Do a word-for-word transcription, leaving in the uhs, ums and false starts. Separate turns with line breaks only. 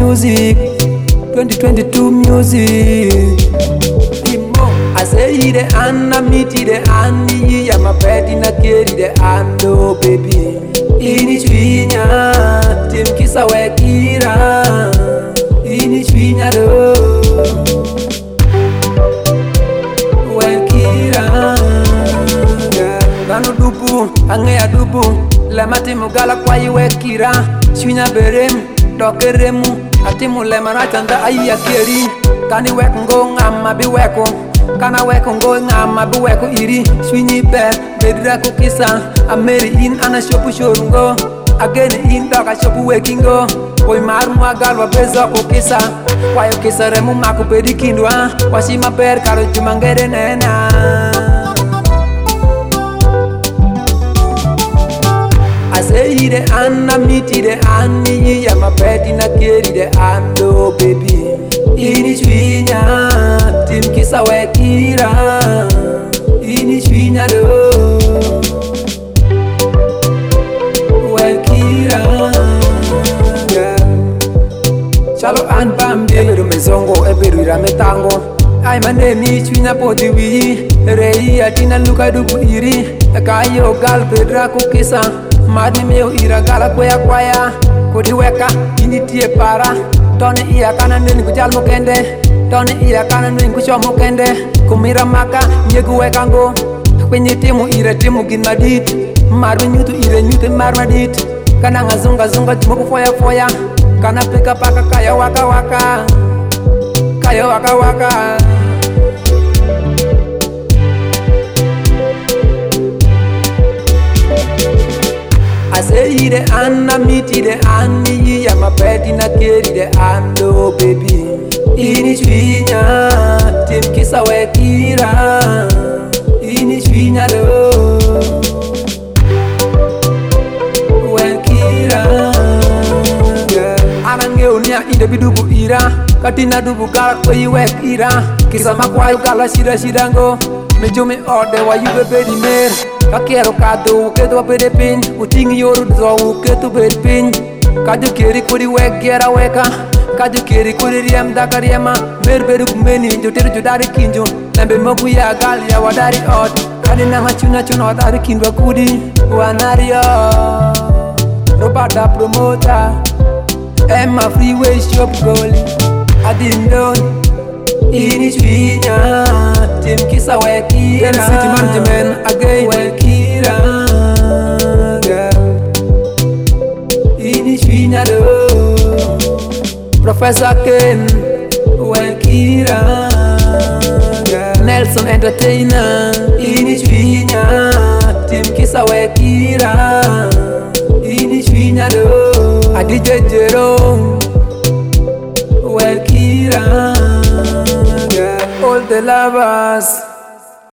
music, twenty twenty-two music. I say the Anna meet the Annie, I'm a petty na carry the Ando baby. Ini chwinya, tim kisa wekira. Ini chwinya do, wekira. Gano dubu, ange ya dubu. Lema timu gala kwa yi wekira. Chwinya berem, dokeremu. Atimu lema na chanda ayi ya kiri. Kani wekungo ngama bi weko. Kana weko ngo ngama bi weko iri. Chwinyi ber, bedra kukisa. Ameri in ana shopu shorungo. Again in doga shopu wekingo. Boy maru magalwa bezo kukisa. Wayo kisa remu maku pedi kindwa. Washima ber karo jumangere nena. I say the Anna meet the Annie, I'm a petty na carry the Ando baby. Ini chwinya, tim kisa wekira. Ini chwinya do, wekira. Chalo an bambi, eberu mezongo, eberu irametango. Ay mane ni chwinya poti wi, rei atina luka dubu iri. Kayo gal pedra kukisa. Madi meo ira gala kwaya kwaya. Kodi weka, ini tie para. Tone iya kana nini kujal mokende. Tone iya kana nini kusho mokende. Kumira maka, nyegu weka ngo. Kwenye timu ira timu ginmadit. Maru nyutu ira nyutu marmadit. Kana ngazunga zunga jimoku foya foya. Kana peka paka kaya waka waka. Kaya waka waka. I say the Anna meet the Annie, I'm a petty na carry the Ando baby. Ini chwinya, tim kisa wekira. Ini chwinya do, wekira. Anange unia inde bidubu ira. Katina dubu gala kwe wekira. Kisa makwayo gala shida shidango. Mejume ode wa yube bedi mer. Kakero kado kedo apede pin. Utingi yoru do kedo bedi pin. Kaju kiri kuri wek gera weka. Kaju kiri kuri riem daka riema. Mer bedu kumeni joteru jodari kinjo. Lembe mogu ya gali ya wadari od. Kadi nanga chuna chuna wadari kindwa kudi. Wanario Robada promoter. Emma freeway shop goli. Adindo ini chwinya, tim kisa wekira. City management again wekira. Ini chwinya do, Professor Ken wekira. Nelson Entertainer. Ini chwinya, tim kisa wekira. Ini chwinya do, Adije Jerome wekira. All the lovers